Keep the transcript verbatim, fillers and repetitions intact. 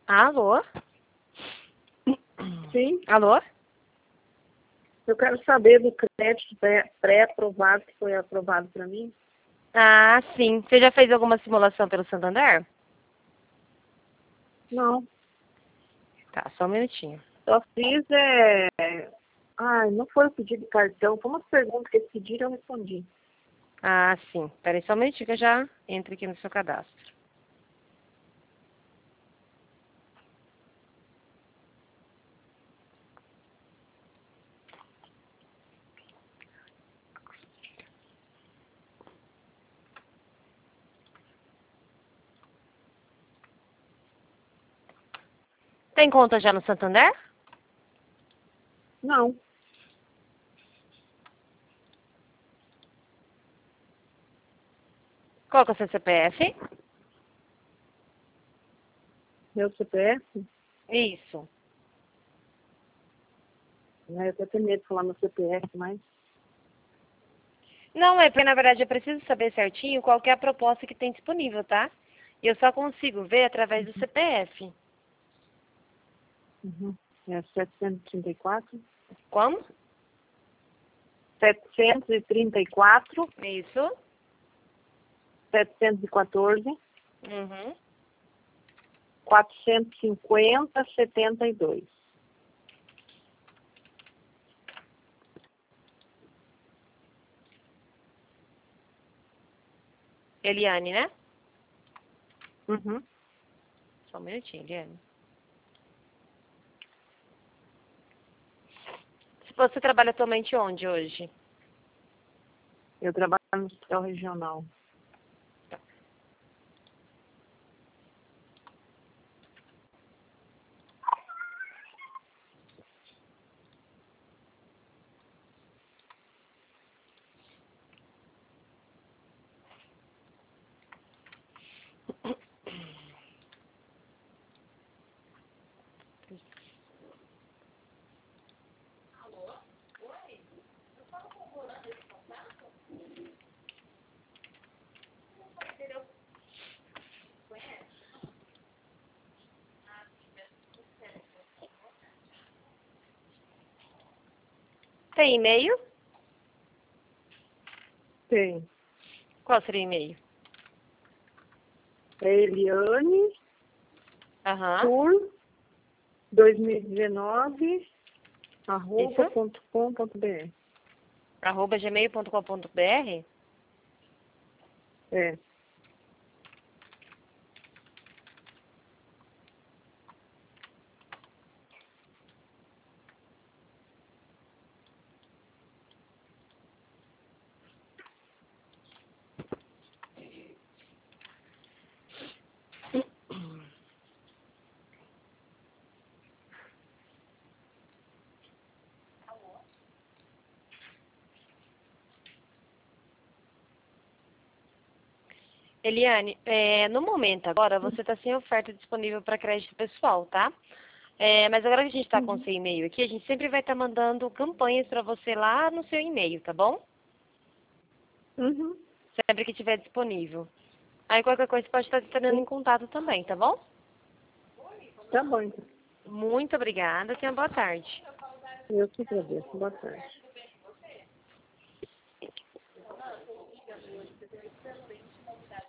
Alô? Sim, Alô? eu quero saber do crédito pré- pré-aprovado que foi aprovado para mim. Ah, sim. Você já fez alguma simulação pelo Santander? Não, Tá, só um minutinho. só fiz é... Ai, não foi o pedido de cartão, foi umas perguntas que eles pediram, eu respondi. Ah, sim. Peraí só um minutinho que eu já entro aqui no seu cadastro. Tem conta já no Santander? Não, Qual que é o seu C P F? meu C P F, Isso. né, eu até tenho medo de falar meu C P F, mas... Não, é porque na verdade eu preciso saber certinho qual que é a proposta que tem disponível, tá? E eu só consigo ver através do C P F. Uhum. É setecentos e trinta e quatro. Como? setecentos e trinta e quatro, Isso. setecentos e quatorze, Uhum. quatrocentos e cinquenta, setenta e dois. Eliane, né? Uhum. Só um minutinho, Eliane. Se você trabalha atualmente onde hoje? Eu trabalho no hospital regional. Tem e-mail? Tem. Qual seria o e-mail? É Eliane Aham. Sur dois mil e dezenove arroba Isso? ponto com ponto br. Arroba gmail ponto com ponto br? É. Eliane, é, no momento agora você está sem oferta disponível para crédito pessoal, tá? É, mas agora que a gente está com o Uhum. seu e-mail aqui, a gente sempre vai estar mandando campanhas para você lá no seu e-mail, tá bom? Uhum. Sempre que tiver disponível. Aí qualquer coisa você pode estar entrando em Sim. contato também, tá bom? Tá bom, então. Muito obrigada, tenha boa tarde. Eu que agradeço. Boa tarde.